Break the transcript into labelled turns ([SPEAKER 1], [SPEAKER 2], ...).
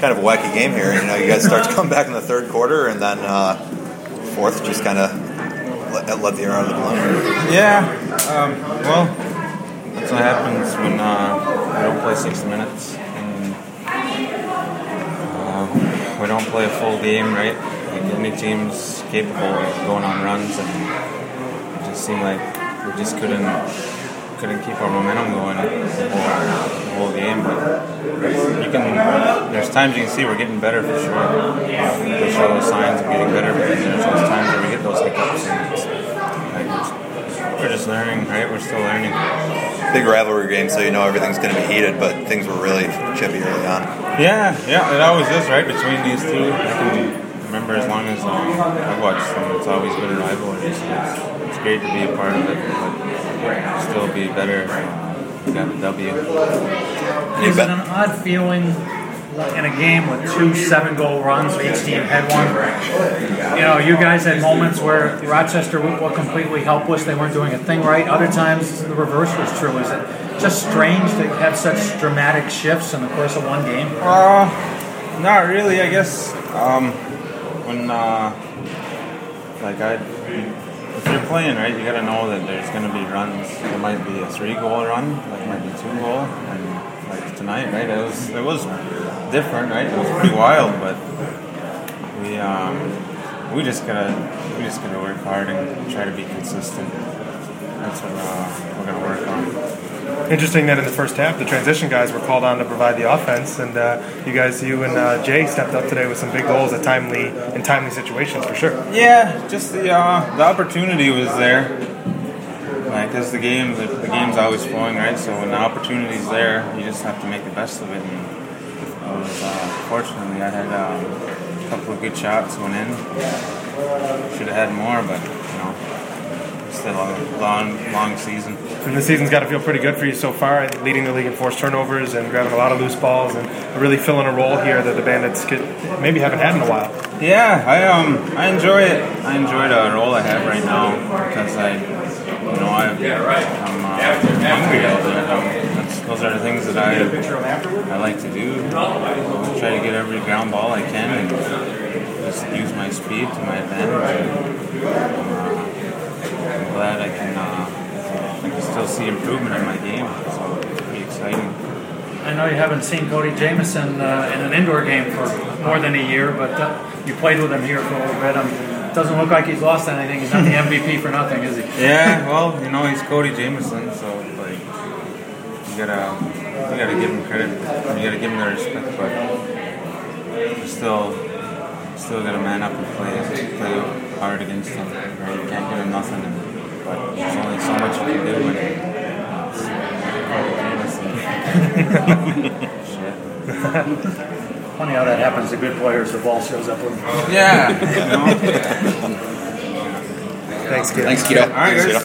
[SPEAKER 1] kind of a wacky game here. You guys start to come back in the third quarter, and then fourth just kind of let the air out of the balloon.
[SPEAKER 2] Yeah, well, that's what happens when we don't play 60 minutes and we don't play a full game, right? Like any team's capable of going on runs, and it just seemed like we just couldn't keep our momentum going the whole game. But there's times you can see we're getting better for sure. We show those signs of getting better, but there's those times where we get those hiccups, and we're just learning, right? We're still learning.
[SPEAKER 1] Big rivalry game, so everything's going to be heated, but things were really chippy early on.
[SPEAKER 2] Yeah, it always is, right? Between these two, I can remember as long as I've watched them, it's always been a rivalry. It's great to be a part of it, but still be better. We got the W.
[SPEAKER 3] Is it an odd feeling in a game with 2 7-goal runs, each team had one? You guys had moments where Rochester were completely helpless, they weren't doing a thing right. Other times the reverse was true. Is it just strange to have such dramatic shifts in the course of one game?
[SPEAKER 2] Not really, I guess. When if you're playing, right, you got to know that there's going to be runs. There might be a 3-goal run, like might be 2-goal, and like tonight, right, it was different, right? It was pretty wild, but we just gotta work hard and try to be consistent. That's what we're gonna work on.
[SPEAKER 4] Interesting that in the first half, the transition guys were called on to provide the offense, and you and Jay stepped up today with some big goals in timely situations for sure.
[SPEAKER 2] Yeah, just the opportunity was there. Like, because the game's always flowing, right? So when the opportunity's there, you just have to make the best of it. And fortunately, I had a couple of good shots went in. Should have had more, but still a long season.
[SPEAKER 4] And the season's got to feel pretty good for you so far, leading the league in forced turnovers and grabbing a lot of loose balls and really filling a role here that the Bandits maybe haven't had in a while.
[SPEAKER 2] Yeah, I enjoy it. I enjoy the role I have right now because I'm hungry out there. Those are the things that I like to do. I try to get every ground ball I can and just use my speed to my advantage. I'm glad I can still see improvement in my game, so it'll be exciting.
[SPEAKER 3] I know you haven't seen Cody Jamieson in an indoor game for more than a year, but you played with him here for a little bit. It doesn't look like he's lost anything. He's not the MVP for nothing, is he?
[SPEAKER 2] Yeah, well, he's Cody Jamieson, so you gotta give him credit. You gotta give him the respect, but you still gotta man up and play hard against him. Right? You can't give him nothing, but there's only so much you can do when it's Cody Jamieson. Shit.
[SPEAKER 3] Funny how that happens to good players. The ball shows up with them.
[SPEAKER 2] Yeah.
[SPEAKER 4] Thanks, kid.
[SPEAKER 1] Thanks, Keto.
[SPEAKER 2] All right, guys.